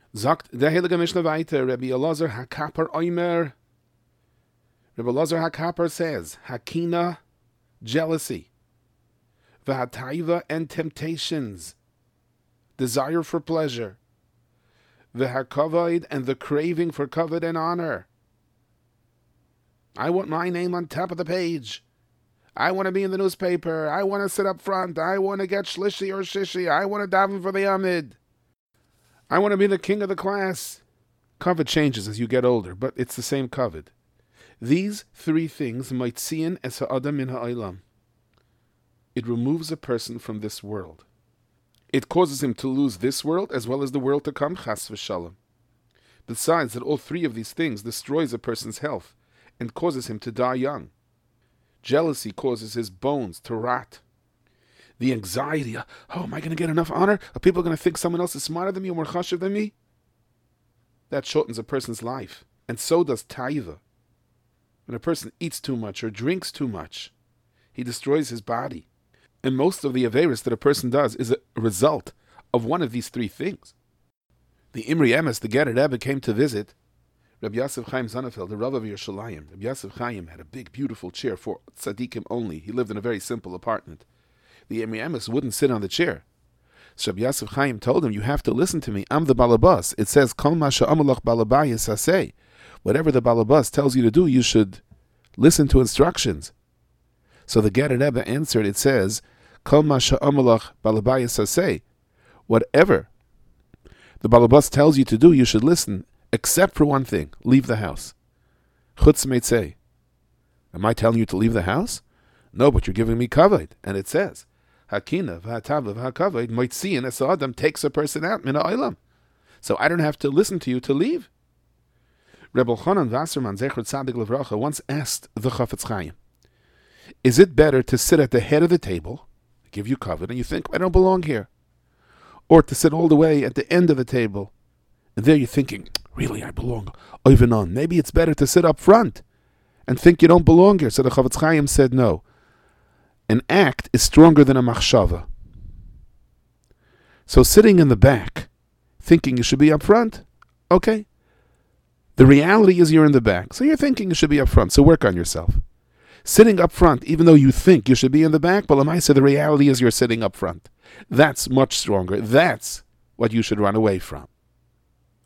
Sagt der Heilige Mishnah weiter, Rabbi Elazar HaKapar Oimer. Rabbi Elazar HaKapar says, Hakina, jealousy, V'hataiva, and temptations, desire for pleasure, V'hakavod, and the craving for kavod and honor. I want my name on top of the page. I want to be in the newspaper. I want to sit up front. I want to get shlishi or shishi. I want to daven for the Amid. I want to be the king of the class. Kavod changes as you get older, but it's the same kavod. These three things might see in es ha'adam min ha'olam. It removes a person from this world. It causes him to lose this world as well as the world to come, chas v'shalom. Besides that all three of these things destroys a person's health and causes him to die young. Jealousy causes his bones to rot. The anxiety, am I going to get enough honor? Are people going to think someone else is smarter than me or more chashuv than me? That shortens a person's life. And so does taiva. When a person eats too much or drinks too much, he destroys his body. And most of the averis that a person does is a result of one of these three things. The Imri Emes, the Gerer Rebbe, came to visit Rabbi Yosef Chaim Sonnenfeld, the Rav of Yerushalayim. Rabbi Yosef Chaim had a big, beautiful chair for tzaddikim only. He lived in a very simple apartment. The Imri Emes wouldn't sit on the chair. So Rabbi Yosef Chaim told him, you have to listen to me. I'm the balabas. It says, Kol ma she'amalach balabayis haseh. Whatever the balabas tells you to do, you should listen to instructions. So the Gerer Rebbe answered, it says, Kol ma she'amalach balabayis haseh. Whatever the balabas tells you to do, you should listen. Except for one thing, leave the house. Chutz meitzei. Am I telling you to leave the house? No, but you're giving me kavod. And it says, Hakina v'hatava v'hakavod moitziin es ha'adam, takes a person out min ha'olam. So I don't have to listen to you to leave. Rebbe Elchanan Wasserman, Zecher Tzadik Levracha, once asked the Chafetz Chaim, is it better to sit at the head of the table, give you kavod, and you think, I don't belong here? Or to sit all the way at the end of the table, and there you're thinking, really, I belong. Even on. Maybe it's better to sit up front and think you don't belong here. So the Chafetz Chaim said no. An act is stronger than a machshava. So sitting in the back, thinking you should be up front, okay. The reality is you're in the back. So you're thinking you should be up front. So work on yourself. Sitting up front, even though you think you should be in the back, but Lamaisa, the reality is you're sitting up front. That's much stronger. That's what you should run away from.